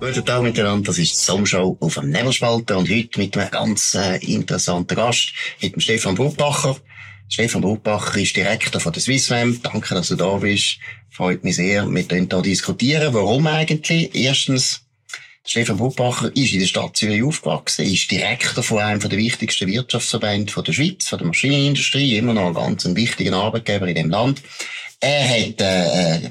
Guten Tag miteinander, das ist die Sommershow auf dem Nebelspalter und heute mit einem ganz interessanten Gast, mit dem Stefan Brutbacher. Stefan Brutbacher ist Direktor von der Swissmem. Danke, dass du da bist. Freut mich sehr. Wir können hier diskutieren. Warum eigentlich? Erstens, Stefan Brutbacher ist in der Stadt Zürich aufgewachsen, ist Direktor von einem der wichtigsten Wirtschaftsverbände der Schweiz, von der Maschinenindustrie, immer noch ein ganz wichtiger Arbeitgeber in dem Land. Er hat,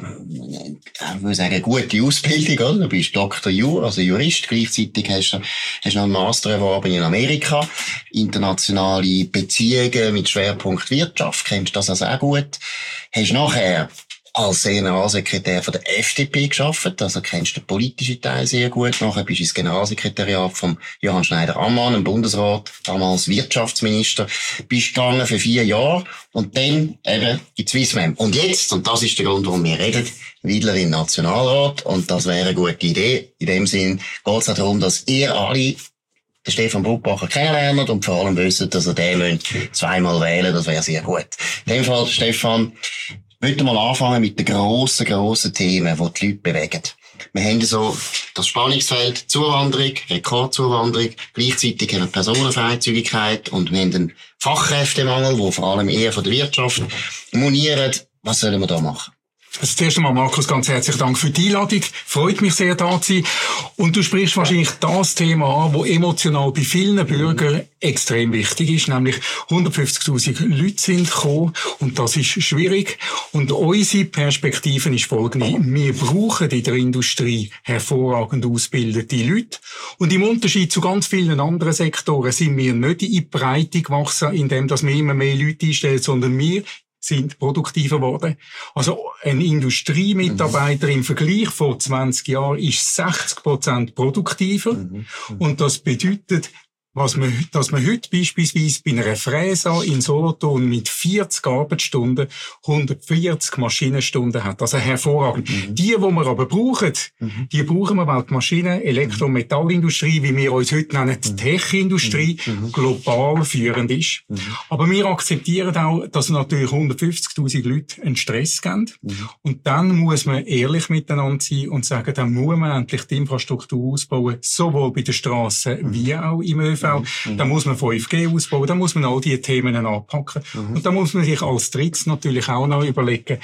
ich würde sagen, eine gute Ausbildung, oder? Du bist Dr. Jur, also Jurist. Gleichzeitig hast du noch einen Master erworben in Amerika. Internationale Beziehungen mit Schwerpunkt Wirtschaft. Kennst du das also auch gut? Hast nachher als Generalsekretär von der FDP gearbeitet, also kennst du den politischen Teil sehr gut. Nachher bist du ins Generalsekretariat von Johann Schneider-Ammann, im Bundesrat, damals Wirtschaftsminister, bist gegangen für 4 Jahre und dann eben in die Swissmem. Und jetzt, und das ist der Grund, warum wir reden, wieder im Nationalrat, und das wäre eine gute Idee. In dem Sinn geht es darum, dass ihr alle den Stefan Brutbacher kennenlernt und vor allem wisst, dass ihr den zweimal wählen müsst. Das wäre sehr gut. In dem Fall, Stefan, ich möchte mal anfangen mit den grossen Themen, die die Leute bewegen. Wir haben so das Spannungsfeld Zuwanderung, Rekordzuwanderung, gleichzeitig haben wir Personenfreizügigkeit und wir haben einen Fachkräftemangel, der vor allem eher von der Wirtschaft moniert. Was sollen wir da machen? Also zuerst einmal, Markus, ganz herzlichen Dank für die Einladung. Freut mich sehr, da zu sein. Und du sprichst wahrscheinlich das Thema an, das emotional bei vielen Bürgern extrem wichtig ist, nämlich 150.000 Leute sind gekommen und das ist schwierig. Und unsere Perspektive ist folgende. Wir brauchen in der Industrie hervorragend ausgebildete Leute. Und im Unterschied zu ganz vielen anderen Sektoren sind wir nicht in die Breite gewachsen, indem wir immer mehr Leute einstellen, sondern wir sind produktiver geworden. Also ein Industriemitarbeiter im Vergleich vor 20 Jahren ist 60% produktiver. Und das bedeutet, dass man heute beispielsweise bei einer Fräse in Solothurn mit 40 Arbeitsstunden 140 Maschinenstunden hat. Also hervorragend. Die wir aber brauchen, die brauchen wir, weil die Maschinen-, Elektro- und Metallindustrie, wie wir uns heute nennen, die Tech-Industrie, global führend ist. Aber wir akzeptieren auch, dass natürlich 150.000 Leute einen Stress geben. Und dann muss man ehrlich miteinander sein und sagen, dann muss man endlich die Infrastruktur ausbauen, sowohl bei den Strassen wie auch im ÖV. Da muss man 5G ausbauen, da muss man all diese Themen anpacken. Und da muss man sich als Drittes natürlich auch noch überlegen,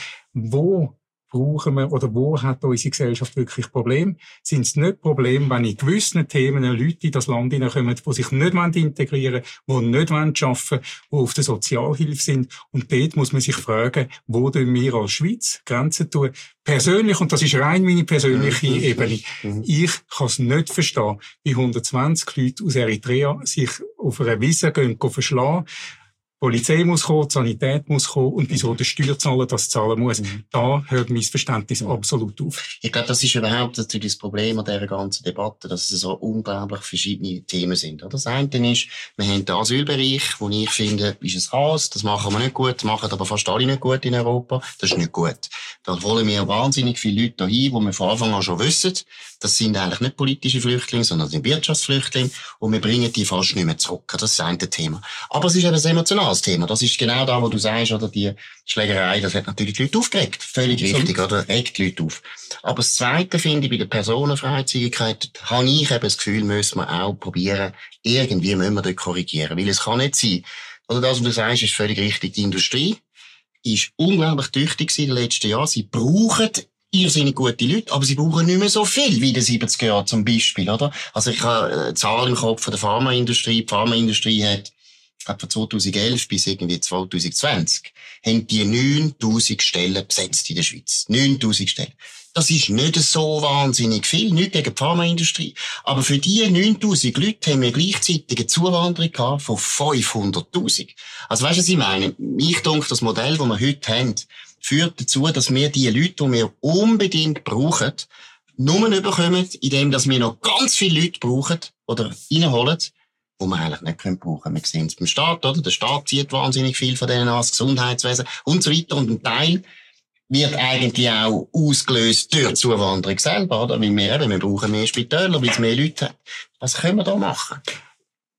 wo brauchen wir oder wo hat unsere Gesellschaft wirklich Probleme? Sind es nicht Probleme, wenn in gewissen Themen Leute in das Land hineinkommen, die sich nicht integrieren wollen, die nicht arbeiten wollen, die auf der Sozialhilfe sind? Und dort muss man sich fragen, wo tun wir als Schweiz Grenzen tun? Persönlich, und das ist rein meine persönliche Ebene, ich kann es nicht verstehen, wie 120 Leute aus Eritrea sich auf einer Wiese gehen verschlagen. Die Polizei muss kommen, die Sanität muss kommen und wieso der Steuerzahler das zahlen muss. Da hört mein Verständnis absolut auf. Ich glaube, das ist überhaupt natürlich das Problem an dieser ganzen Debatte, dass es so unglaublich verschiedene Themen sind. Das eine ist, wir haben den Asylbereich, wo ich finde, ist es Chaos, das machen wir nicht gut, das machen aber fast alle nicht gut in Europa. Das ist nicht gut. Da wollen wir wahnsinnig viele Leute dahin, wo wir von Anfang an schon wissen, das sind eigentlich nicht politische Flüchtlinge, sondern das sind Wirtschaftsflüchtlinge und wir bringen die fast nicht mehr zurück. Das ist das eine Thema. Aber es ist eben ein emotionales Thema. Das ist genau da, wo du sagst, oder die Schlägerei, das hat natürlich die Leute aufgeregt. Völlig richtig, oder? Regt die Leute auf. Aber das Zweite finde ich, bei der Personenfreizügigkeit habe ich eben das Gefühl, müssen wir auch probieren, irgendwie müssen wir dort korrigieren. Weil es kann nicht sein, oder das, was du sagst, ist völlig richtig. Die Industrie ist unglaublich tüchtig in den letzten Jahren. Sie brauchen irrsinnig gute Leute, aber sie brauchen nicht mehr so viel wie in den 70er Jahren zum Beispiel, oder? Also ich habe eine Zahl im Kopf von der Pharmaindustrie. Die Pharmaindustrie hat von 2011 bis irgendwie 2020 haben die 9.000 Stellen besetzt in der Schweiz. 9.000 Stellen. Das ist nicht so wahnsinnig viel, nicht gegen die Pharmaindustrie. Aber für die 9.000 Leute haben wir gleichzeitig eine Zuwanderung gehabt von 500.000. Also weißt du, was ich meine? Ich denke, das Modell, das wir heute haben, führt dazu, dass wir die Leute, die wir unbedingt brauchen, nur bekommen, indem dass wir noch ganz viele Leute brauchen oder reinholen, die wir eigentlich nicht brauchen können. Wir sehen es beim Staat, oder? Der Staat zieht wahnsinnig viel von denen an, das Gesundheitswesen und so weiter. Und ein Teil wird eigentlich auch ausgelöst durch die Zuwanderung selber, oder? Weil wir brauchen mehr Spitäler, weil es mehr Leute hat. Was können wir da machen?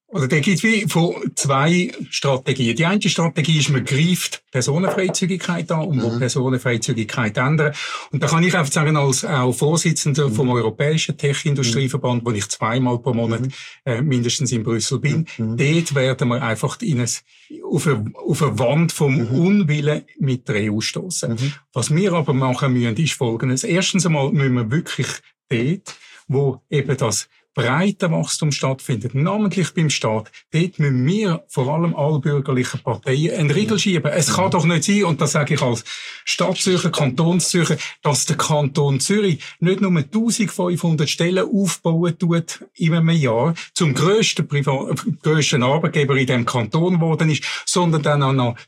Oder der gibt wie von zwei Strategien. Die eine Strategie ist, man greift Personenfreizügigkeit an und will Personenfreizügigkeit ändern. Und da kann ich einfach sagen, als auch Vorsitzender vom Europäischen Tech-Industrieverband, wo ich zweimal pro Monat mindestens in Brüssel bin, dort werden wir einfach auf eine Wand vom Unwillen mit der EU stoßen. Was wir aber machen müssen, ist Folgendes. Erstens einmal müssen wir wirklich dort, wo eben das breiter Wachstum stattfindet, namentlich beim Staat, dort müssen wir vor allem alle bürgerlichen Parteien einen Riegel schieben. Es kann doch nicht sein, und das sage ich als Stadtzürcher, Kantonszürcher, dass der Kanton Zürich nicht nur 1500 Stellen aufbauen tut in einem Jahr, zum grössten Arbeitgeber in dem Kanton geworden ist, sondern dann auch noch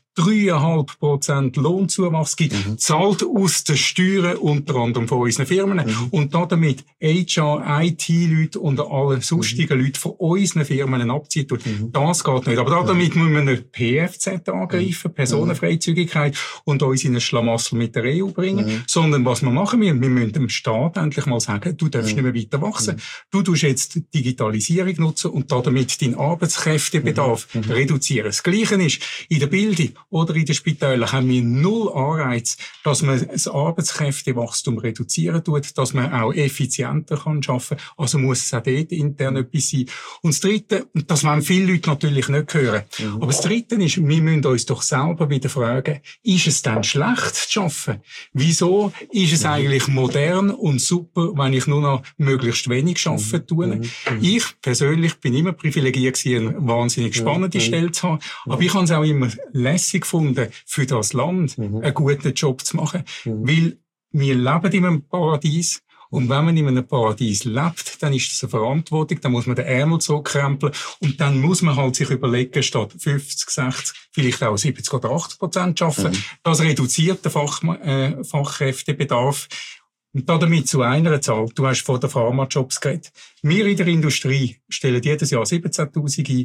3,5% Lohnzuwachs gibt, zahlt aus den Steuern unter anderem von unseren Firmen und damit HR, IT-Leute und alle sonstigen Leute von unseren Firmen abzieht. Das geht nicht. Aber damit müssen wir nicht PFZ angreifen, Personenfreizügigkeit, und uns in ein Schlamassel mit der EU bringen, sondern was wir machen müssen, wir müssen dem Staat endlich mal sagen, du darfst nicht mehr weiter wachsen. Du tust jetzt Digitalisierung nutzen und damit deinen Arbeitskräftebedarf reduzieren. Das Gleiche ist in der Bildung oder in den Spitälern haben wir null Anreiz, dass man das Arbeitskräftewachstum reduzieren tut, dass man auch effizienter kann arbeiten. Also muss es auch dort intern etwas sein. Und das Dritte, und das wollen viele Leute natürlich nicht hören, aber das Dritte ist, wir müssen uns doch selber wieder fragen, ist es denn schlecht zu arbeiten? Wieso ist es eigentlich modern und super, wenn ich nur noch möglichst wenig arbeiten tue? Ich persönlich bin immer privilegiert gewesen, eine wahnsinnig spannende Stelle zu haben, aber ich habe es auch immer lässig gefunden, für das Land einen guten Job zu machen, weil wir leben in einem Paradies. Und wenn man in einem Paradies lebt, dann ist das eine Verantwortung, dann muss man den Ärmel zurückkrempeln und dann muss man halt sich überlegen, statt 50, 60, vielleicht auch 70 oder 80% arbeiten. Das reduziert den Fachkräftebedarf. Und damit zu einer Zahl. Du hast von den Pharmajobs geredet. Wir in der Industrie stellen jedes Jahr 17.000 ein,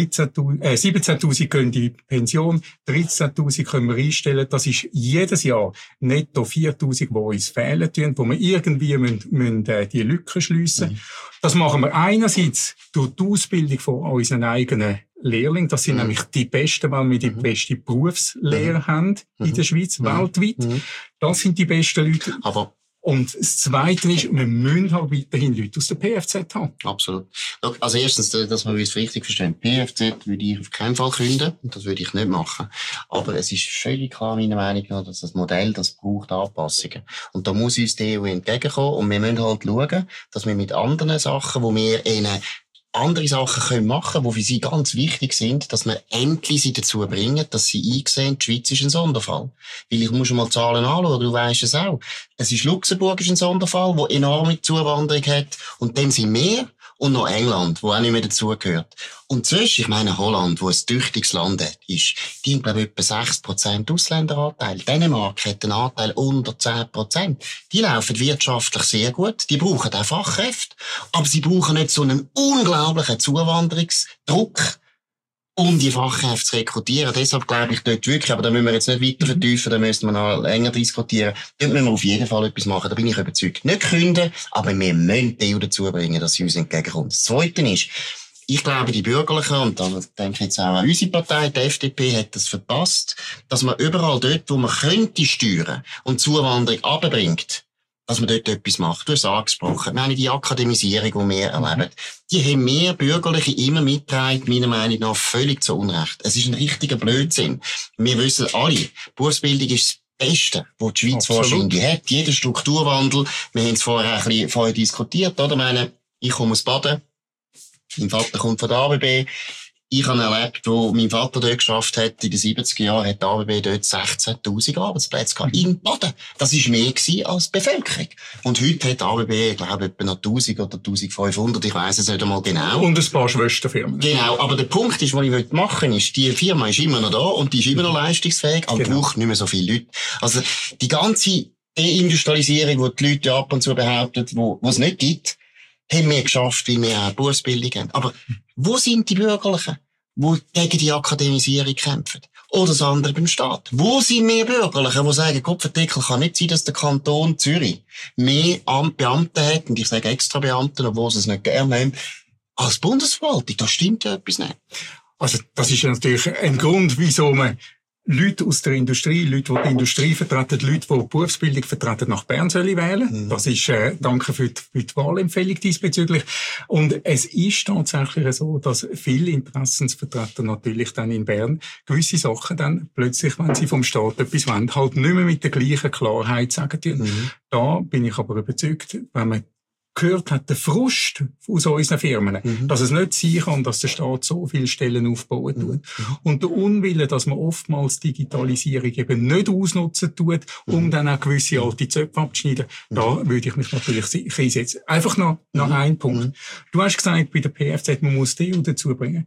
17.000 gehen in die Pension, 13.000 können wir einstellen. Das ist jedes Jahr netto 4.000, die uns fehlen tun, wo wir irgendwie müssen die Lücken schliessen. Das machen wir einerseits durch die Ausbildung von unseren eigenen Lehrling. Das sind nämlich die Besten, weil wir die beste Berufslehre haben in der Schweiz, weltweit. Das sind die besten Leute. Und das Zweite ist, wir müssen halt weiterhin Leute aus der PFZ haben. Absolut. Also erstens, dass wir uns richtig verstehen. PFZ würde ich auf keinen Fall künden. Und das würde ich nicht machen. Aber es ist völlig klar, meiner Meinung nach, dass das Modell, das braucht Anpassungen. Und da muss uns die EU entgegenkommen. Und wir müssen halt schauen, dass wir mit anderen Sachen, wo wir ihnen andere Sachen machen können, die für sie ganz wichtig sind, dass wir endlich sie dazu bringen, dass sie einsehen, die Schweiz ist ein Sonderfall. Weil ich muss schon mal Zahlen anschauen, du weisst es auch. Es ist Luxemburg ist ein Sonderfall, der enorme Zuwanderung hat. Und dann sind wir und noch England, wo auch nicht mehr dazugehört. Und zwischen, ich meine Holland, wo ein tüchtiges Land ist, die haben, glaube ich, etwa 6% Ausländeranteil. Dänemark hat einen Anteil unter 10%. Die laufen wirtschaftlich sehr gut. Die brauchen auch Fachkräfte. Aber sie brauchen nicht so einen unglaublichen Zuwanderungsdruck, um die Fachkräfte zu rekrutieren. Deshalb glaube ich dort wirklich, aber da müssen wir jetzt nicht weiter vertiefen, da müssen wir noch länger diskutieren. Dort müssen wir auf jeden Fall etwas machen, da bin ich überzeugt. Nicht künden, aber wir müssen die EU dazu bringen, dass sie uns entgegenkommt. Das Zweite ist, ich glaube, die Bürgerlichen, und da denke ich jetzt auch an unsere Partei, die FDP, hat das verpasst, dass man überall dort, wo man könnte steuern und Zuwanderung runterbringt, dass man dort etwas macht. Du hast es angesprochen. Ich meine, die Akademisierung, die wir erleben, die haben wir Bürgerliche immer mitgetragen, meiner Meinung nach völlig zu Unrecht. Es ist ein richtiger Blödsinn. Wir wissen alle, Berufsbildung ist das Beste, was die Schweiz wahrscheinlich hat. Jeder Strukturwandel, wir haben es vorher diskutiert, oder? Ich meine, ich komme aus Baden, mein Vater kommt von der ABB. Ich habe erlebt, wo mein Vater dort geschafft hat, in den 70er Jahren hat die ABB dort 16.000 Arbeitsplätze gehabt. In Baden. Das war mehr gewesen als die Bevölkerung. Und heute hat die ABB, ich glaube, etwa noch 1.000 oder 1.500, ich weiss es nicht einmal genau. Und ein paar Schwesterfirmen. Genau. Aber der Punkt ist, was ich machen will, ist, die Firma ist immer noch da und die ist immer noch leistungsfähig, aber braucht nicht mehr so viele Leute. Also, die ganze Deindustrialisierung, die Leute ab und zu behaupten, wo es nicht gibt, haben wir geschafft, weil wir auch Berufsbildung haben. Aber wo sind die Bürgerlichen, die gegen die Akademisierung kämpfen? Oder das andere beim Staat? Wo sind wir Bürgerlichen, die sagen, Kopfendeckel kann nicht sein, dass der Kanton Zürich mehr Beamte hat, und ich sage extra Beamten, obwohl sie es nicht gerne haben, als Bundesverwaltung, da stimmt ja etwas nicht. Also, das ist natürlich ein Grund, wieso man Leute aus der Industrie, Leute, die die Industrie vertreten, Leute, die Berufsbildung vertreten, nach Bern sollen wählen. Das ist, danke für die Wahlempfehlung diesbezüglich. Und es ist tatsächlich so, dass viele Interessensvertreter natürlich dann in Bern gewisse Sachen dann plötzlich, wenn sie vom Staat etwas wollen, halt nicht mehr mit der gleichen Klarheit sagen. Da bin ich aber überzeugt, wenn man gehört hat, der Frust aus unseren Firmen, dass es nicht sein kann, dass der Staat so viele Stellen aufbauen tut. Und der Unwille, dass man oftmals Digitalisierung eben nicht ausnutzen tut, um dann auch gewisse alte Zöpfe abzuschneiden, da würde ich mich natürlich einsetzen. Einfach noch ein Punkt. Du hast gesagt, bei der PFZ, man muss die EU dazu bringen.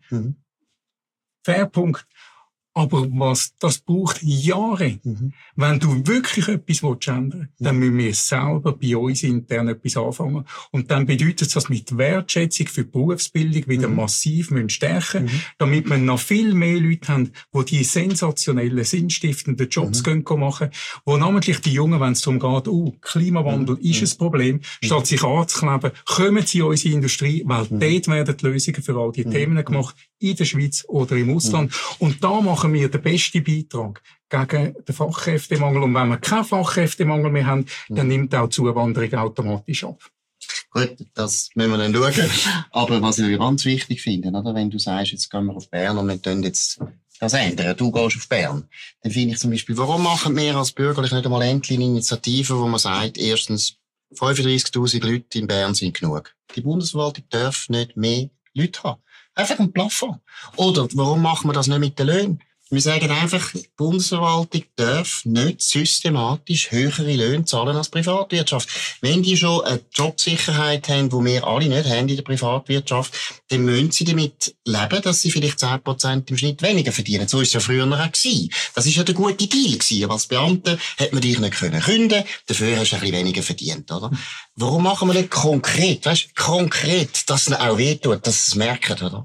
Fair Punkt. Aber das braucht Jahre. Wenn du wirklich etwas ändern willst, dann müssen wir selber bei uns intern etwas anfangen. Und dann bedeutet es, dass wir die Wertschätzung für die Berufsbildung wieder massiv stärken müssen, damit wir noch viel mehr Leute haben, die sensationellen, sinnstiftenden Jobs machen, wo namentlich die Jungen, wenn es darum geht, Klimawandel ist ein Problem, statt sich anzukleben, kommen sie in unsere Industrie, weil dort werden die Lösungen für all die Themen gemacht, in der Schweiz oder im Ausland. Und da machen wir den besten Beitrag gegen den Fachkräftemangel. Und wenn wir keinen Fachkräftemangel mehr haben, dann nimmt auch die Zuwanderung automatisch ab. Gut, das müssen wir dann schauen. Aber was ich ganz wichtig finde, oder, wenn du sagst, jetzt gehen wir auf Bern und wir tun jetzt das ändern, du gehst auf Bern, dann finde ich zum Beispiel, warum machen wir als Bürgerlich nicht einmal endlich eine Initiative, wo man sagt, erstens, 35.000 Leute in Bern sind genug. Die Bundesverwaltung darf nicht mehr Leute haben. Einfach ein Plafond. Oder warum machen wir das nicht mit den Löhnen? Wir sagen einfach, die Bundesverwaltung darf nicht systematisch höhere Löhne zahlen als Privatwirtschaft. Wenn die schon eine Jobsicherheit haben, die wir alle nicht haben in der Privatwirtschaft, dann müssen sie damit leben, dass sie vielleicht 10% im Schnitt weniger verdienen. So ist es ja früher auch gewesen. Das ist ja der gute Deal gewesen. Aber als Beamter hätte man dich nicht kündigen, dafür hast du ein bisschen weniger verdient, oder? Warum machen wir nicht konkret, konkret, dass es auch wehtut, dass sie es merken, oder?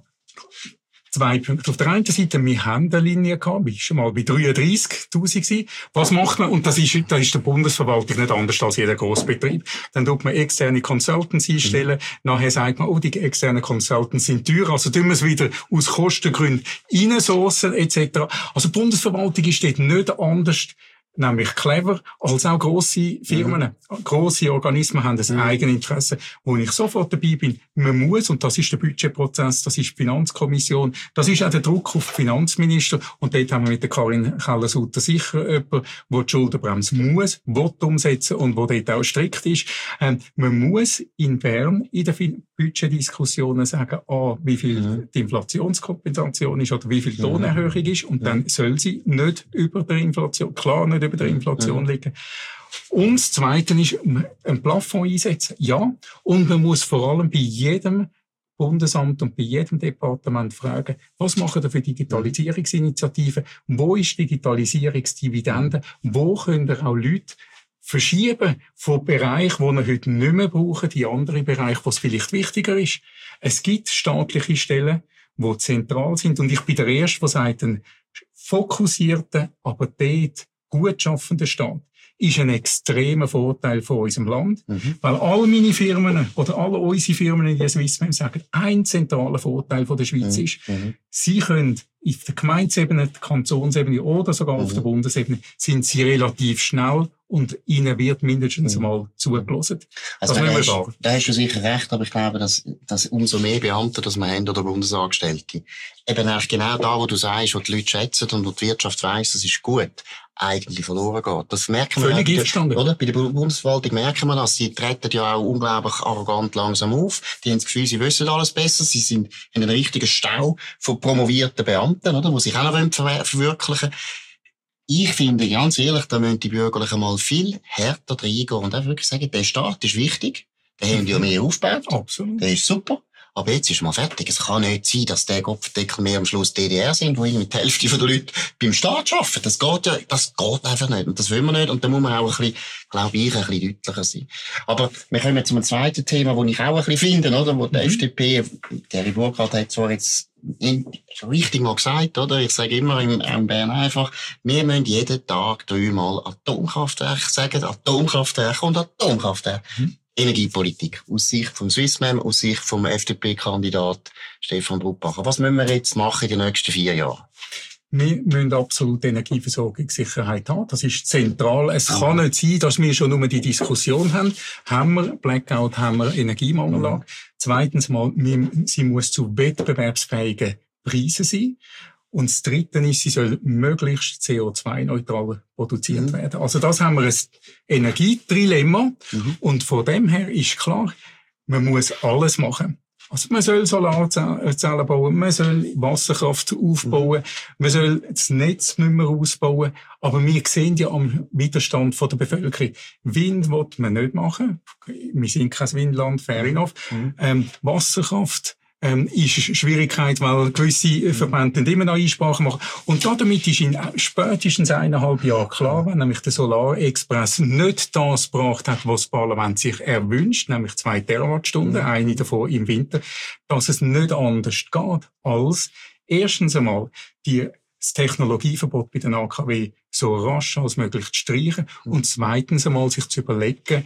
2 Punkte. Auf der einen Seite, wir haben eine Linie gehabt, wir waren schon mal bei 33.000 gewesen. Was macht man? Und das ist der Bundesverwaltung nicht anders als jeder Grossbetrieb. Dann tut man externe Consultants einstellen. Nachher sagt man, die externen Consultants sind teuer. Also tun wir es wieder aus Kostengründen reinsourcen, etc. Also die Bundesverwaltung ist dort nicht anders, nämlich clever, als auch grosse Firmen. Grosse Organismen haben ein Eigeninteresse. Wo ich sofort dabei bin, man muss, und das ist der Budgetprozess, das ist die Finanzkommission, das ist auch der Druck auf die Finanzminister, und dort haben wir mit der Karin Keller-Sutter sicher jemanden, der die Schuldenbremse will umsetzen und wo dort auch strikt ist. Man muss in Bern in den Budgetdiskussionen sagen, wie viel die Inflationskompensation ist oder wie viel die Lohnerhöhung ist, und dann soll sie nicht über der Inflation, klar nicht über der Inflation liegen. Und das Zweite ist, ein Plafond einsetzen. Ja. Und man muss vor allem bei jedem Bundesamt und bei jedem Departement fragen, was machen wir für Digitalisierungsinitiativen? Wo ist Digitalisierungsdividende? Wo können auch Leute verschieben von Bereichen, die wir heute nicht mehr brauchen, in andere Bereiche, wo es vielleicht wichtiger ist? Es gibt staatliche Stellen, die zentral sind. Und ich bin der Erste, der sagt, ein fokussierter, aber dort gut schaffender Staat ist ein extremer Vorteil von unserem Land. Weil alle meine Firmen oder alle unsere Firmen in der Swissmem sagen, ein zentraler Vorteil von der Schweiz ist, sie können auf der Gemeindeebene, der Kantonsebene oder sogar auf der Bundesebene sind sie relativ schnell und ihnen wird mindestens mal zugelassen. Also da hast du sicher recht, aber ich glaube, dass umso mehr Beamte, dass wir haben oder Bundesangestellte, eben eigentlich genau da, wo du sagst, wo die Leute schätzen und wo die Wirtschaft weiss, das ist gut, eigentlich verloren geht. Das merken wir völlig einverstanden. Oder? Bei der Bundesverwaltung merken wir das. Sie treten ja auch unglaublich arrogant langsam auf. Die haben das Gefühl, sie wissen alles besser. Sie sind in einem richtigen Stau von promovierten Beamten, oder? Die sich auch noch verwirklichen. Ich finde, ganz ehrlich, da müssen die Bürgerlichen mal viel härter reingehen und auch wirklich sagen, der Staat ist wichtig. Den haben die ja mehr aufgebaut. Absolut. Der ist super. Aber jetzt ist mal fertig. Es kann nicht sein, dass der Kopfdeckel mehr am Schluss DDR sind, wo irgendwie die Hälfte der Leute beim Staat arbeiten. Das geht einfach nicht. Und das will man nicht. Und da muss man auch ein bisschen, glaube ich, ein bisschen deutlicher sein. Aber wir kommen zum zweiten Thema, das ich auch ein bisschen finde, oder? Wo die FDP, Thierry Burkhardt hat zwar jetzt richtig mal gesagt, oder? Ich sage immer in Bern einfach, wir müssen jeden Tag 3-mal Atomkraftwerk sagen, Atomkraftwerk und Atomkraftwerk. Energiepolitik. Aus Sicht vom Swissmem, aus Sicht vom FDP-Kandidat Stefan Brugbacher. Was müssen wir jetzt machen in den nächsten 4 Jahren? Wir müssen absolut Energieversorgungssicherheit haben. Das ist zentral. Es kann nicht sein, dass wir schon nur die Diskussion haben. Haben wir Blackout, haben wir Energiemangellage. Zweitens mal, sie muss zu wettbewerbsfähigen Preisen sein. Und das Dritte ist, sie soll möglichst CO2-neutral produziert werden. Also das haben wir ein Energietrilemma. Und von dem her ist klar, man muss alles machen. Also man soll Solarzellen bauen, man soll Wasserkraft aufbauen, man soll das Netz nicht mehr ausbauen. Aber wir sehen ja am Widerstand von der Bevölkerung. Wind will man nicht machen. Wir sind kein Windland, fair enough. Wasserkraft ist eine Schwierigkeit, weil gewisse Verbände immer noch Einsprachen machen. Und damit ist in spätestens 1,5 Jahren klar, wenn nämlich der Solarexpress nicht das gebracht hat, was das Parlament sich erwünscht, nämlich 2 Terawattstunden, eine davon im Winter, dass es nicht anders geht, als erstens einmal das Technologieverbot bei den AKW so rasch als möglich zu streichen und zweitens einmal sich zu überlegen,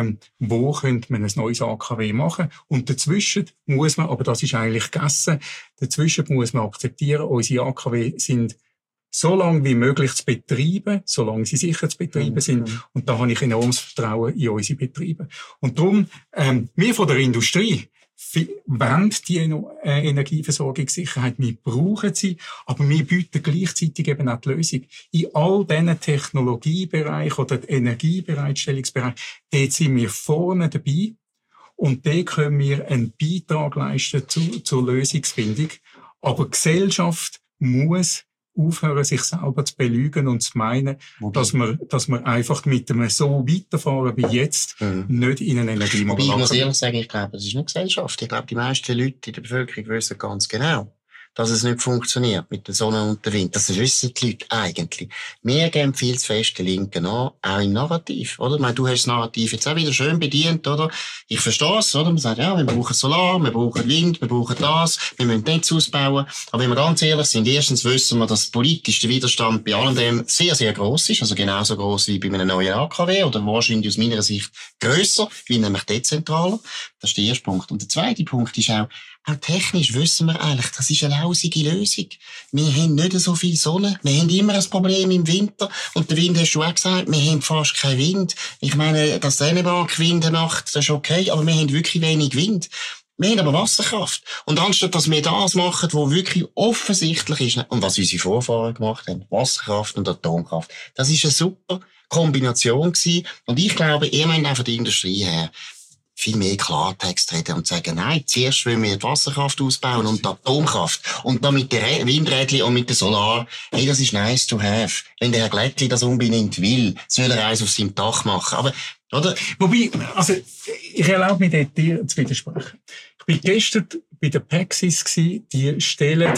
wo könnte man ein neues AKW machen. Und dazwischen muss man, aber das ist eigentlich gegessen, dazwischen muss man akzeptieren, unsere AKW sind so lange wie möglich zu betreiben, solange sie sicher zu betreiben sind. Und da habe ich enormes Vertrauen in unsere Betriebe. Und darum, wir von der Industrie wollen die Energieversorgungssicherheit, wir brauchen sie, aber wir bieten gleichzeitig eben auch die Lösung. In all diesen Technologiebereichen oder Energiebereitstellungsbereichen, dort sind wir vorne dabei und dort können wir einen Beitrag leisten zur Lösungsfindung. Aber die Gesellschaft muss aufhören, sich selber zu belügen und zu meinen, dass wir einfach mit dem so weiterfahren wie jetzt nicht in einen Energiemangel. Ich muss ehrlich sagen, ich glaube, das ist nicht Gesellschaft. Ich glaube, die meisten Leute in der Bevölkerung wissen ganz genau, dass es nicht funktioniert mit der Sonne und der Wind. Das wissen die Leute eigentlich. Wir geben viel zu fest den Linken an, auch im Narrativ, oder? Ich meine, du hast das Narrativ jetzt auch wieder schön bedient, oder? Ich verstehe es, oder? Man sagt, ja, wir brauchen Solar, wir brauchen Wind, wir brauchen das, wir müssen Netz ausbauen. Aber wenn wir ganz ehrlich sind, erstens wissen wir, dass politisch der Widerstand bei allem dem sehr, sehr gross ist, also genauso gross wie bei einem neuen AKW, oder wahrscheinlich aus meiner Sicht grösser, wie nämlich dezentraler. Das ist der erste Punkt. Und der zweite Punkt ist auch technisch wissen wir eigentlich, das ist eine lausige Lösung. Wir haben nicht so viel Sonne. Wir haben immer ein Problem im Winter. Und der Wind, hast du auch gesagt, wir haben fast keinen Wind. Ich meine, dass Dänemark Winde macht, das ist okay, aber wir haben wirklich wenig Wind. Wir haben aber Wasserkraft. Und anstatt, dass wir das machen, was wirklich offensichtlich ist, und was unsere Vorfahren gemacht haben, Wasserkraft und Atomkraft, das ist eine super Kombination gewesen. Und ich glaube, ihr meint auch von der Industrie her, viel mehr Klartext reden und sagen, nein, zuerst wollen wir die Wasserkraft ausbauen und die Atomkraft. Und dann mit den Windrädchen und mit der Solar. Hey, das ist nice to have. Wenn der Herr Glättli das unbedingt will, soll er eins auf seinem Dach machen. Aber, oder? Wobei, also, ich erlaube mir dort dir zu widersprechen. Ich war gestern bei der Pexis gsi, die stellen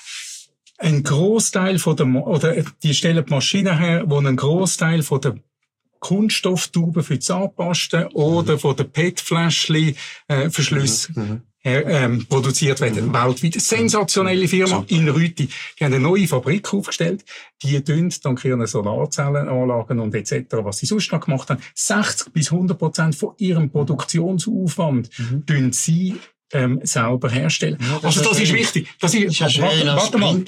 einen Grossteil die stellen die Maschinen her, wo einen Grossteil von der Kunststofftauben für die Zahnpasta oder von den PET-Fläschchen Verschlüsse produziert werden. Weltweit. Sensationelle Firma in Rüti. Die haben eine neue Fabrik aufgestellt. Die tun dank ihren Solarzellenanlagen und etc., was sie sonst noch gemacht haben, 60-100% von ihrem Produktionsaufwand tun sie selber herstellen. Ja, also das ist wichtig. Das ist warte mal.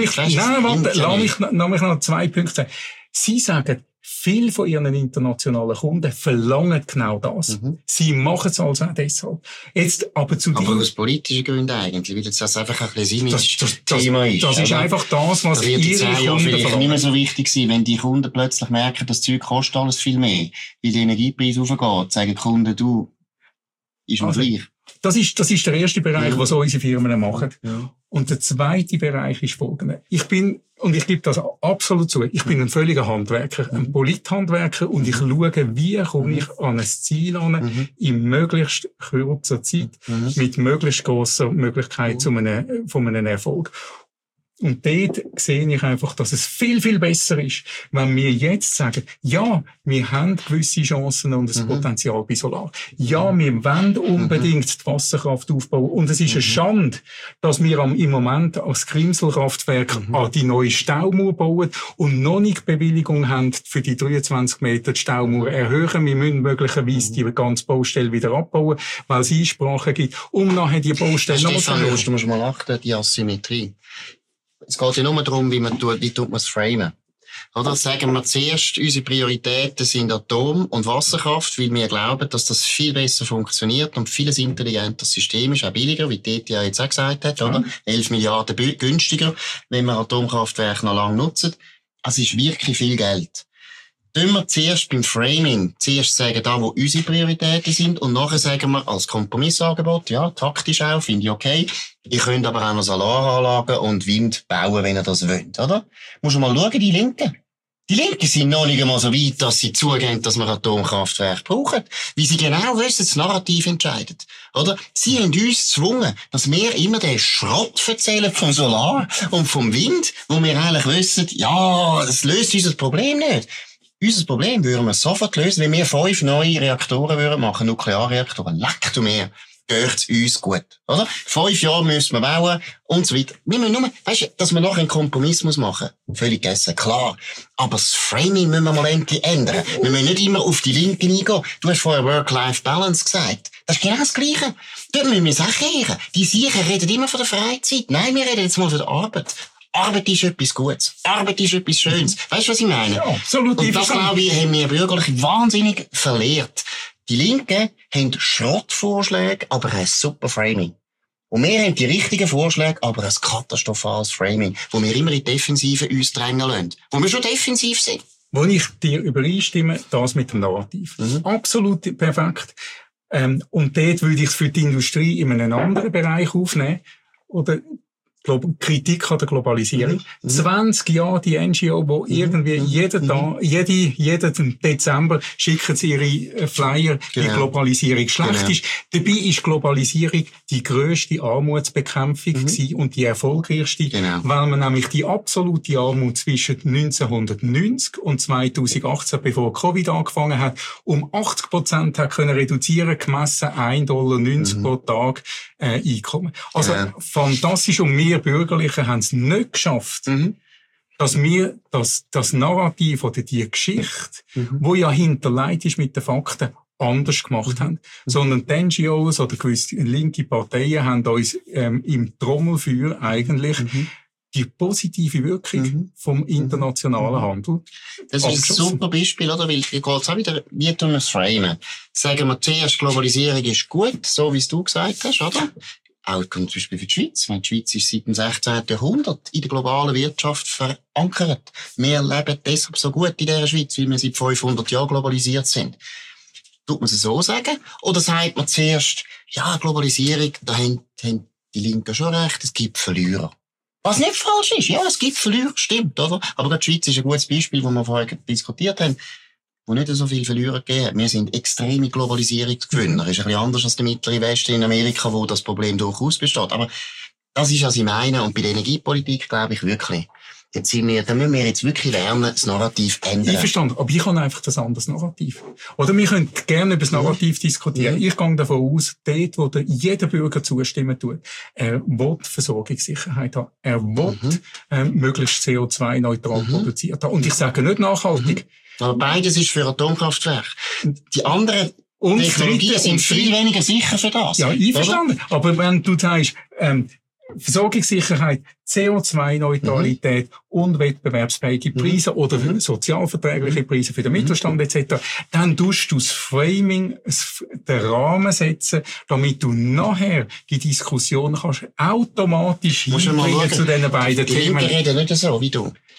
Lass mich noch 2 Punkte sagen. Sie sagen, viele von ihren internationalen Kunden verlangen genau das. Sie machen es also auch deshalb. Jetzt aber aus politischen Gründen eigentlich, weil das einfach ein bisschen Thema ist. Das ist einfach das, was ihre Kunden verlangen. Vielleicht nicht mehr so wichtig sein, wenn die Kunden plötzlich merken, das Zeug kostet alles viel mehr, weil der Energiepreis aufgeht, sagen die Kunden, du, ist mir gleich. Das ist der erste Bereich, was unsere Firmen machen. Ja. Und der zweite Bereich ist folgender. Ich gebe das absolut zu, ich bin ein völliger Handwerker, ein Polithandwerker und ich schaue, wie komme ich an ein Ziel an, in möglichst kurzer Zeit, mit möglichst grosser Möglichkeit von einem Erfolg. Und dort sehe ich einfach, dass es viel, viel besser ist, wenn wir jetzt sagen, ja, wir haben gewisse Chancen und ein Potenzial bei Solar. Ja, wir wollen unbedingt die Wasserkraft aufbauen. Und es ist eine Schande, dass wir im Moment als Grimselkraftwerk an die neue Staumauer bauen und noch nicht Bewilligung haben, für die 23 Meter die Staumauer erhöhen. Wir müssen möglicherweise die ganze Baustelle wieder abbauen, weil es Einsprachen gibt, um nachher die Baustelle noch zu erhöhen. Du musst mal achten, die Asymmetrie. Es geht ja nur darum, wie tut man es framen. Oder sagen wir zuerst, unsere Prioritäten sind Atom- und Wasserkraft, weil wir glauben, dass das viel besser funktioniert und vieles intelligentes System ist, auch billiger, wie die ETH jetzt auch gesagt hat, oder? 11 Milliarden günstiger, wenn wir Atomkraftwerke noch lange nutzen. Es ist wirklich viel Geld. Tun wir zuerst beim Framing sagen, da, wo unsere Prioritäten sind, und nachher sagen wir als Kompromissangebot, ja, taktisch auch, finde ich okay. Ihr könnt aber auch noch Solaranlagen und Wind bauen, wenn ihr das wollt, oder? Muss mal schauen, die Linken. Die Linken sind noch nicht einmal so weit, dass sie zugeben, dass wir Atomkraftwerke brauchen. Weil sie genau wissen, das Narrativ entscheidet. Oder? Sie haben uns gezwungen, dass wir immer den Schrott erzählen vom Solar und vom Wind, wo wir eigentlich wissen, ja, das löst unser Problem nicht. Unser Problem würden wir sofort lösen, wenn wir 5 neue Reaktoren würden machen, Nuklearreaktoren. Leck du mir, gehört's uns gut, oder? 5 Jahre müssen wir bauen und so weiter. Wir müssen nur, weißt du, dass wir noch einen Kompromiss machen muss. Völlig gegessen, klar. Aber das Framing müssen wir mal endlich ändern. Wir müssen nicht immer auf die Linken eingehen. Du hast vorher Work-Life-Balance gesagt. Das ist genau das Gleiche. Dort müssen wir Sachen kehren. Die Siechen reden immer von der Freizeit. Nein, wir reden jetzt mal von der Arbeit. Arbeit ist etwas Gutes. Arbeit ist etwas Schönes. Weißt du, was ich meine? Ja, absolut. Und das, glaube ich, haben wir bürgerlich wahnsinnig verlehrt. Die Linken haben Schrottvorschläge, aber ein super Framing. Und wir haben die richtigen Vorschläge, aber ein katastrophales Framing, wo wir immer in die Defensive uns drängen lassen. Wo wir schon defensiv sind. Wo ich dir übereinstimme, das mit dem Narrativ. Absolut perfekt. Und dort würde ich es für die Industrie in einem anderen Bereich aufnehmen. Oder Kritik an der Globalisierung. 20 Jahre die NGO, wo irgendwie jeden Dezember schicken sie ihre Flyer, wie Globalisierung schlecht ist. Dabei ist Globalisierung die grösste Armutsbekämpfung gewesen und die erfolgreichste, weil man nämlich die absolute Armut zwischen 1990 und 2018, bevor Covid angefangen hat, um 80% hat können reduzieren, gemessen $1,90 pro Tag Einkommen. Also fantastisch, und wir Bürgerlichen haben es nicht geschafft, dass wir das Narrativ oder die Geschichte, wo ja hinterlegt ist mit den Fakten, anders gemacht haben. Sondern die NGOs oder gewisse linke Parteien haben uns im Trommelfeuer eigentlich die positive Wirkung vom internationalen Handel. Das ist ein super Beispiel, oder? Weil hier geht's auch wieder, wie tun wir es framen? Sagen wir zuerst, Globalisierung ist gut, so wie es du gesagt hast, oder? Auch zum Beispiel für die Schweiz. Die Schweiz ist seit dem 16. Jahrhundert in der globalen Wirtschaft verankert. Wir leben deshalb so gut in dieser Schweiz, weil wir seit 500 Jahren globalisiert sind. Tut man es so sagen? Oder sagt man zuerst, ja, Globalisierung, da haben die Linken schon recht, es gibt Verlierer. Was nicht falsch ist. Ja, es gibt Verlierer, stimmt, oder? Aber die Schweiz ist ein gutes Beispiel, das wir vorher diskutiert haben, wo nicht so viele Verlierer gegeben hat. Wir sind extreme Globalisierungsgewinner. Ist ein bisschen anders als der mittlere Westen in Amerika, wo das Problem durchaus besteht. Aber das ist, was ich meine. Und bei der Energiepolitik glaube ich wirklich, da müssen wir jetzt wirklich lernen, das Narrativ ändern. Ich verstehe, aber ich habe einfach das anderes Narrativ. Oder wir können gerne über das Narrativ diskutieren. Ich gehe davon aus, dort, wo jeder Bürger zustimmen tut, er will Versorgungssicherheit haben. Er will möglichst CO2-neutral produziert haben. Und ich sage nicht nachhaltig. Aber beides ist für Atomkraftwerke. Die anderen Technologien sind viel weniger sicher für das. Ja, einverstanden. Aber wenn du sagst, Versorgungssicherheit, CO2-Neutralität und wettbewerbsfähige Preise oder sozialverträgliche Preise für den Mittelstand etc., dann tust du das Framing, den Rahmen setzen, damit du nachher die Diskussion kannst automatisch hinbringen zu diesen beiden Themen. Die reden nicht so wie du.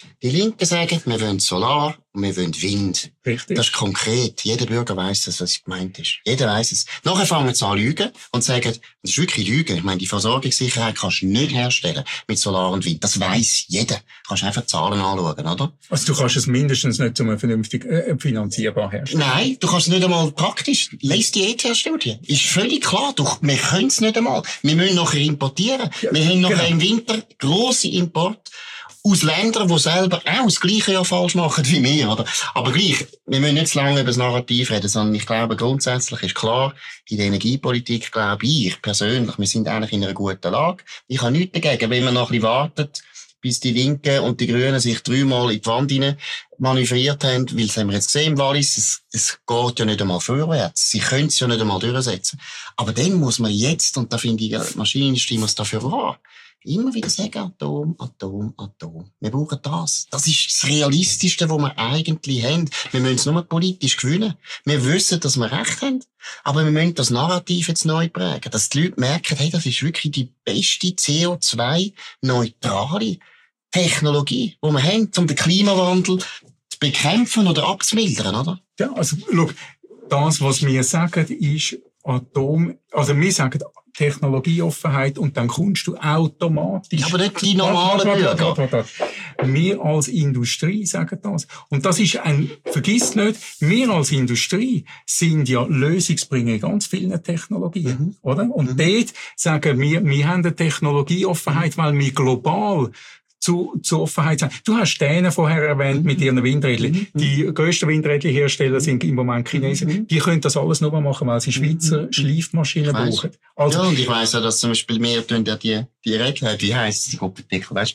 Die Linken sagen, wir wollen Solar und wir wollen Wind. Richtig. Das ist konkret. Jeder Bürger weiss, dass das gemeint ist. Jeder weiss es. Nachher fangen sie an zu lügen und sagen, das ist wirklich Lügen. Ich meine, die Versorgungssicherheit kannst du nicht herstellen mit Solar und Wind. Das weiss jeder. Du kannst einfach Zahlen anschauen, oder? Also du kannst es mindestens nicht zum vernünftig finanzierbar herstellen. Nein, du kannst es nicht einmal praktisch. Lies die ETH-Studie. Ist völlig klar. Wir können es nicht einmal. Wir müssen nachher importieren. Ja, wir haben nachher genau. im Winter grosse Import aus Ländern, die selber auch das Gleiche ja falsch machen wie wir, oder? Aber gleich, wir müssen nicht zu lange über das Narrativ reden, sondern ich glaube, grundsätzlich ist klar, in der Energiepolitik glaube ich persönlich, wir sind eigentlich in einer guten Lage. Ich habe nichts dagegen, wenn man noch ein bisschen wartet, bis die Linken und die Grünen sich 3-mal in die Wand hinein manövriert haben, weil das haben wir jetzt gesehen im Wallis, es geht ja nicht einmal vorwärts. Sie können es ja nicht einmal durchsetzen. Aber dann muss man jetzt, und da finde ich, die Maschinenindustrie muss dafür wahr, immer wieder sagen, Atom, Atom, Atom. Wir brauchen das. Das ist das Realistischste, was wir eigentlich haben. Wir müssen es nur politisch gewinnen. Wir wissen, dass wir recht haben. Aber wir müssen das Narrativ jetzt neu prägen. Dass die Leute merken, hey, das ist wirklich die beste CO2-neutrale Technologie, die wir haben, um den Klimawandel zu bekämpfen oder abzumildern, oder? Ja, also, schau, das, was wir sagen, ist Atom, also wir sagen Technologieoffenheit und dann kommst du automatisch. Ja, aber nicht die normalen Bürger. Wir als Industrie sagen das. Und das ist vergiss nicht, wir als Industrie sind ja Lösungsbringer in ganz vielen Technologien, oder? Und dort sagen wir haben eine Technologieoffenheit, weil wir global zur Offenheit sein. Du hast Dänen vorher erwähnt mit ihren Windrädern. Die grössten Windräderhersteller sind im Moment Chinesen. Die können das alles nur machen, weil sie Schweizer Schleifmaschinen brauchen. Also, ja, und ich weiss ja, dass zum Beispiel wir tun ja die Regler, wie heisst die Gruppendeckel, weißt du?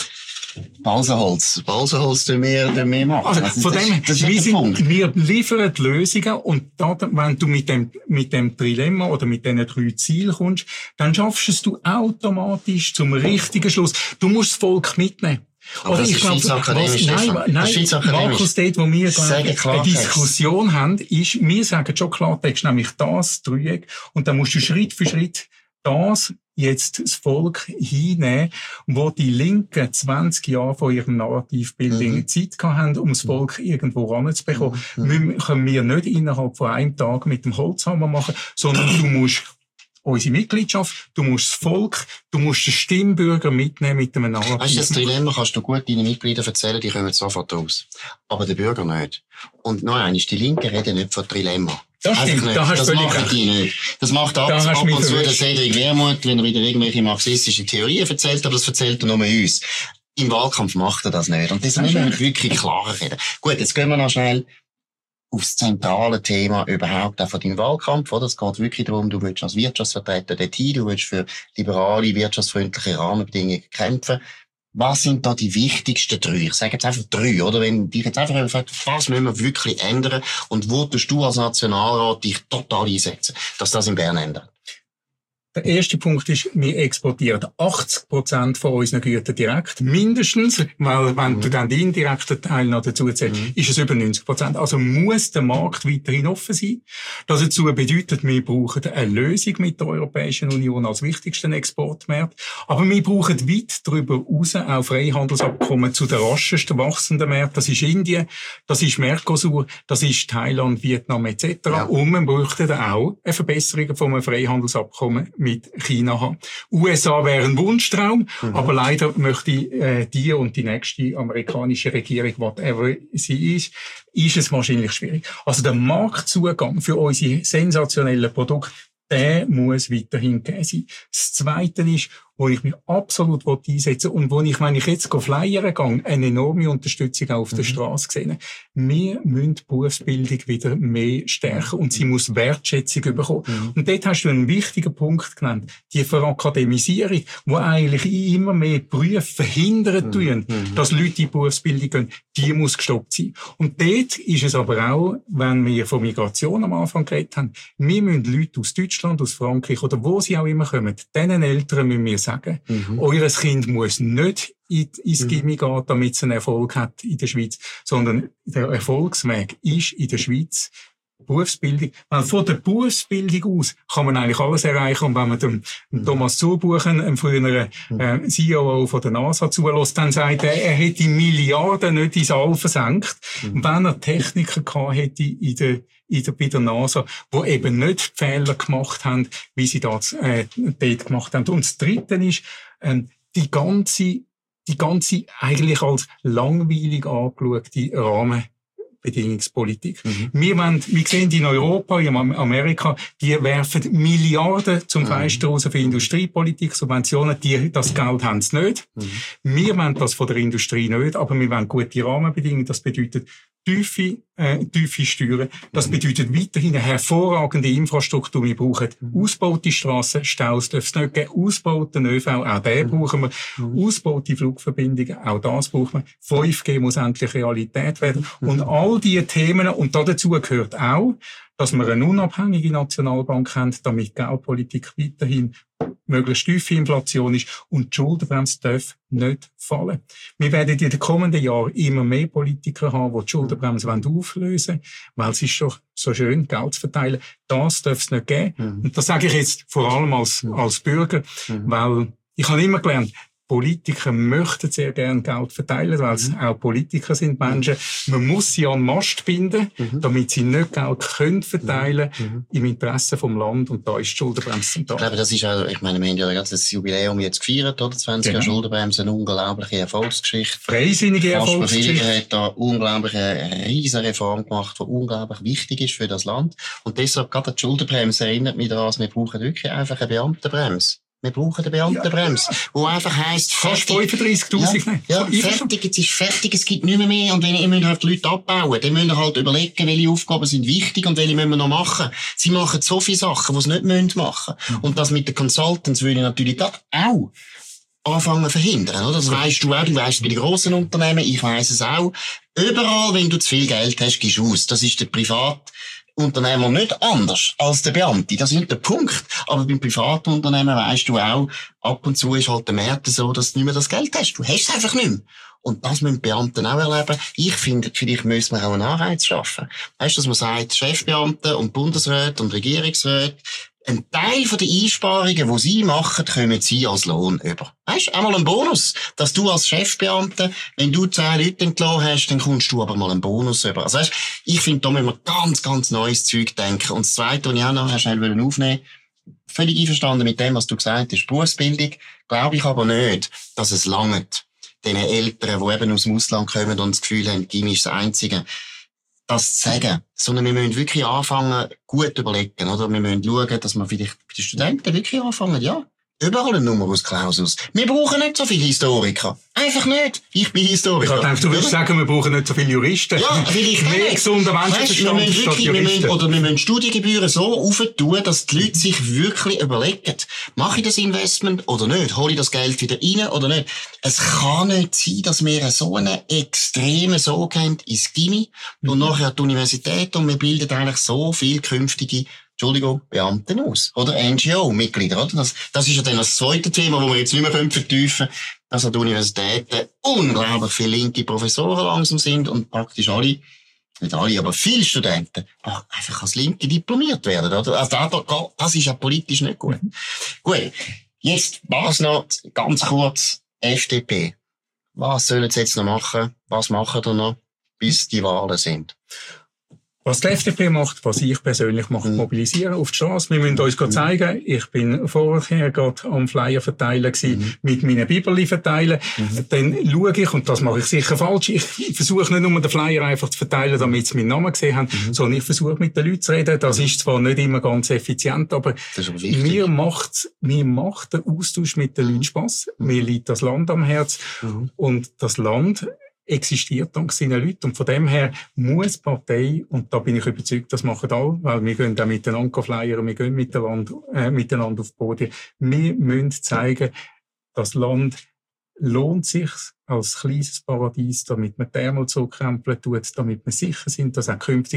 Balsenholz tun wir machen. Also von dem her, wir liefern Lösungen und da, wenn du mit dem Trilemma oder mit diesen 3 Zielen kommst, dann schaffst du automatisch zum richtigen Schluss. Du musst das Volk mitnehmen. Aber das ist schweizakademisch. Nein, Markus, dort, wo wir eine Diskussion haben, ist, wir sagen schon Klartext, nämlich das Dreieck, und dann musst du Schritt für Schritt das jetzt das Volk hinnehmen, wo die Linken 20 Jahre von ihrem Narrativbuilding Zeit gehabt haben, um das Volk irgendwo ranzubekommen. Können wir nicht innerhalb von einem Tag mit dem Holzhammer machen, sondern du musst unsere Mitgliedschaft, du musst das Volk, du musst den Stimmbürger mitnehmen mit einem Narrativ. Weißt du, das Dilemma kannst du gut deinen Mitgliedern erzählen, die kommen sofort raus. Aber der Bürger nicht. Und noch eines, die Linken reden nicht von Trilemma. Das stimmt, da hast du völlig recht. Das machen die nicht. Das macht ab und zu der Cedric Wermuth, wenn er wieder irgendwelche marxistischen Theorien erzählt, aber das erzählt er nur uns. Im Wahlkampf macht er das nicht. Und deshalb müssen wir wirklich klarer reden. Gut, jetzt gehen wir noch schnell aufs zentrale Thema überhaupt auch von deinem Wahlkampf, oder? Es geht wirklich darum, du willst als Wirtschaftsvertreter dorthin, du willst für liberale, wirtschaftsfreundliche Rahmenbedingungen kämpfen. Was sind da die wichtigsten 3? Ich sage jetzt einfach 3, oder? Wenn dich jetzt einfach fragt, was müssen wir wirklich ändern und wo tust du als Nationalrat dich total einsetzen, dass das in Bern ändert? Der erste Punkt ist, wir exportieren 80% von unseren Gütern direkt. Mindestens, weil wenn du dann den indirekten Teil noch dazu zählst, ist es über 90%. Also muss der Markt weiterhin offen sein. Das dazu bedeutet, wir brauchen eine Lösung mit der Europäischen Union als wichtigsten Exportmarkt. Aber wir brauchen weit darüber hinaus auch Freihandelsabkommen zu den raschesten wachsenden Märkten. Das ist Indien, das ist Mercosur, das ist Thailand, Vietnam etc. Ja. Und wir bräuchten auch eine Verbesserung von einem Freihandelsabkommen mit China haben. USA wäre ein Wunschtraum, aber leider möchte die und die nächste amerikanische Regierung, whatever sie ist es wahrscheinlich schwierig. Also der Marktzugang für unsere sensationellen Produkte, der muss weiterhin gegeben sein. Das Zweite ist, wo ich mich absolut einsetzen will und wo ich, wenn ich jetzt flyern gehe, eine enorme Unterstützung auch auf der Straße sehe. Wir müssen die Berufsbildung wieder mehr stärken und sie muss Wertschätzung bekommen. Und dort hast du einen wichtigen Punkt genannt. Die Verakademisierung, die eigentlich immer mehr Berufe verhindern tun, dass Leute in die Berufsbildung gehen, die muss gestoppt sein. Und dort ist es aber auch, wenn wir von Migration am Anfang geredet haben, wir müssen Leute aus Deutschland, aus Frankreich oder wo sie auch immer kommen, diesen Eltern müssen wir sagen, eures Kind muss nicht ins Gymi gehen, damit es einen Erfolg hat in der Schweiz, sondern der Erfolgsweg ist in der Schweiz Berufsbildung. Weil von der Berufsbildung aus kann man eigentlich alles erreichen. Und wenn man dem Thomas Zurbuchen, einem früheren COO von der NASA zulässt, dann sagt er hätte Milliarden nicht ins All versenkt. Und wenn er Techniker gehabt hätte bei der NASA, die eben nicht die Fehler gemacht haben, wie sie das dort gemacht haben. Und das Dritte ist, die ganze eigentlich als langweilig angeschaute Rahmenbedingungspolitik. Wir sehen in Europa, in Amerika, die werfen Milliarden zum Fenster raus für Industriepolitik, Subventionen, das Geld haben sie nicht. Wir wollen das von der Industrie nicht, aber wir wollen gute Rahmenbedingungen. Das bedeutet tiefe Steuern. Das bedeutet weiterhin eine hervorragende Infrastruktur. Wir brauchen ausgebaute Strassen, Staus darf es nicht geben, ausgebauten ÖV, auch den brauchen wir, ausgebaute Flugverbindungen, auch das brauchen wir. 5G muss endlich Realität werden. Und all diese Themen, und dazu gehört auch, dass wir eine unabhängige Nationalbank haben, damit Geldpolitik weiterhin möglichst tiefe Inflation ist und die Schuldenbremse darf nicht fallen. Wir werden in den kommenden Jahren immer mehr Politiker haben, die Schuldenbremse auflösen wollen, weil es ist doch so schön, Geld zu verteilen. Das darf es nicht geben. Und das sage ich jetzt vor allem als Bürger, weil ich habe immer gelernt, Politiker möchten sehr gerne Geld verteilen, weil es auch Politiker sind Menschen. Man muss sie an den Mast binden, damit sie nicht Geld können verteilen im Interesse vom Land. Und da ist die Schuldenbremse zentral. Ich glaube, das ist auch, ich meine, wir haben ja gerade das Jubiläum jetzt gefeiert, oder? 20 Jahre Schuldenbremse, eine unglaubliche Erfolgsgeschichte. Freisinnige Erfolgsgeschichte. Kasper hat da unglaublich eine riesen Reform gemacht, die unglaublich wichtig ist für das Land. Und deshalb gerade die Schuldenbremse erinnert mich daran, wir brauchen wirklich einfach eine Beamtenbremse. Wir brauchen eine Beamtenbremse, wo einfach heisst, fast 35.000. Ja, fertig, jetzt ist fertig, es gibt nicht mehr. Und wenn ihr müsst die Leute abbauen, dann müsst ihr halt überlegen, welche Aufgaben sind wichtig und welche müssen wir noch machen. Sie machen so viele Sachen, die sie nicht machen müssen. Und das mit den Consultants würde ich natürlich auch anfangen verhindern, oder? Das weisst du auch, du weisst bei den grossen Unternehmen, ich weiss es auch. Überall, wenn du zu viel Geld hast, gehst du aus. Das ist der Privatunternehmer nicht anders als der Beamte. Das ist nicht der Punkt. Aber beim Privatunternehmen weisst du auch, ab und zu ist halt der Markt so, dass du nicht mehr das Geld hast. Du hast es einfach nicht mehr. Und das müssen die Beamten auch erleben. Ich finde, vielleicht müssen wir auch einen Anreiz schaffen. Weißt du, dass man sagt, Chefbeamte und Bundesräte und Regierungsräte, ein Teil von den Einsparungen, die sie machen, kommen sie als Lohn über. Weißt du, einmal ein Bonus, dass du als Chefbeamte, wenn du 10 Leute entlassen hast, dann kommst du aber mal einen Bonus über. Also weißt, ich finde, da müssen wir ganz, ganz neues Zeug denken. Und das Zweite, was ich auch noch schnell aufnehmen wollte, völlig einverstanden mit dem, was du gesagt hast, Berufsbildung, glaube ich aber nicht, dass es langt. Den Eltern, die eben aus dem Ausland kommen und das Gefühl haben, Gimmi ist das Einzige, das zu sagen. Sondern wir müssen wirklich anfangen, gut überlegen, oder? Wir müssen schauen, dass wir vielleicht bei den Studenten wirklich anfangen, ja, überall ein Numerus Clausus. Wir brauchen nicht so viele Historiker. Einfach nicht. Ich bin Historiker. Ich dachte, du würdest sagen, wir brauchen nicht so viele Juristen. Ja, vielleicht mehr gesunder Menschenverstand statt Juristen. Wir müssen Studiengebühren so aufentun, dass die Leute sich wirklich überlegen, mache ich das Investment oder nicht? Hole ich das Geld wieder rein oder nicht? Es kann nicht sein, dass wir so einen extremen Sog haben ins Gymi und nachher die Universität und wir bilden eigentlich so viel künftige Beamten aus. Oder NGO-Mitglieder, oder? Das ist ja dann das zweite Thema, wo wir jetzt nicht mehr vertiefen können, dass an den Universitäten unglaublich viele linke Professoren langsam sind und praktisch alle, nicht alle, aber viele Studenten einfach als Linke diplomiert werden, oder? Also das ist ja politisch nicht gut. Gut. Jetzt, was noch ganz kurz, FDP. Was sollen sie jetzt noch machen? Was machen wir noch, bis die Wahlen sind? Was die FDP macht, was ich persönlich mache, mobilisieren auf die Straße. Wir müssen uns zeigen. Ich bin vorher gerade am Flyer verteilen gewesen, mit meinen Bibeli verteilen. Dann schaue ich, und das mache ich sicher falsch, ich versuche nicht nur den Flyer einfach zu verteilen, damit sie meinen Namen gesehen haben, sondern ich versuche mit den Leuten zu reden. Das ist zwar nicht immer ganz effizient, aber mir macht der Austausch mit den Leuten Spass. Mir liegt das Land am Herz. Und das Land existiert dank seinen Leuten. Und von dem her muss die Partei, und da bin ich überzeugt, das machen alle, weil wir gehen auch miteinander flyern, wir gehen miteinander auf die Podien. Wir müssen zeigen, das Land lohnt sich als kleines Paradies, damit man die Ärmel zurückkrempeln tut, damit wir sicher sind, dass auch künftig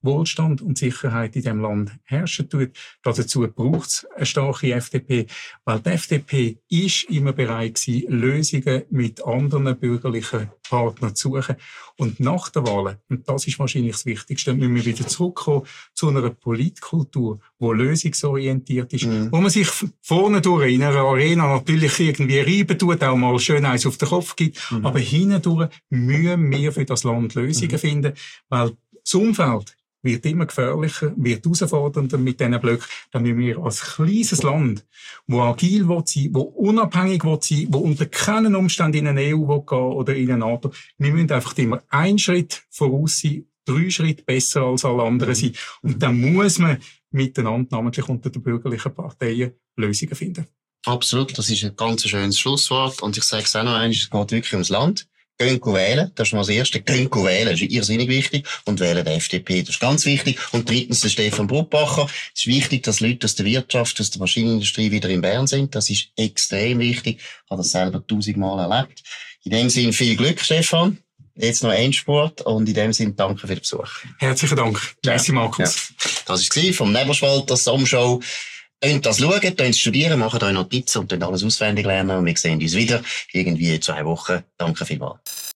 Wohlstand und Sicherheit in diesem Land herrschen tut. Dazu braucht es eine starke FDP, weil die FDP ist immer bereit gewesen, Lösungen mit anderen bürgerlichen Partnern zu suchen. Und nach der Wahl, und das ist wahrscheinlich das Wichtigste, müssen wir wieder zurückkommen zu einer Politkultur, die lösungsorientiert ist, wo man sich vorne durch in einer Arena natürlich irgendwie reiben tut, auch mal schön eins auf den Kopf gibt, aber hinten durch müssen wir für das Land Lösungen finden, weil das Umfeld wird immer gefährlicher, wird herausfordernder mit diesen Blöcken. Dann müssen wir als kleines Land, das agil will sein, das unabhängig will sein, das unter keinen Umständen in eine EU will gehen oder in eine NATO, wir müssen einfach immer einen Schritt voraus sein, 3 Schritte besser als alle anderen sein. Und dann muss man miteinander, namentlich unter den bürgerlichen Parteien, Lösungen finden. Absolut, das ist ein ganz schönes Schlusswort. Und ich sage es auch noch einmal, es geht wirklich ums Land. Gehen wählen, das ist mal das Erste. Gehen wählen, das ist irrsinnig wichtig. Und wählen die FDP, das ist ganz wichtig. Und drittens der Stefan Bruppacher. Es ist wichtig, dass Leute aus der Wirtschaft, aus der Maschinenindustrie wieder in Bern sind. Das ist extrem wichtig. Ich habe das selber 1000-mal erlebt. In dem Sinne viel Glück, Stefan. Jetzt noch Endspurt. Und in dem Sinne danke für den Besuch. Herzlichen Dank. Merci, Markus. Ja. Das war vom Nebelspalter Sommershow. Könnt das schauen, könnt studieren, macht euch Notizen und könnt alles auswendig lernen. Und wir sehen uns wieder irgendwie in 2 Wochen. Danke vielmals.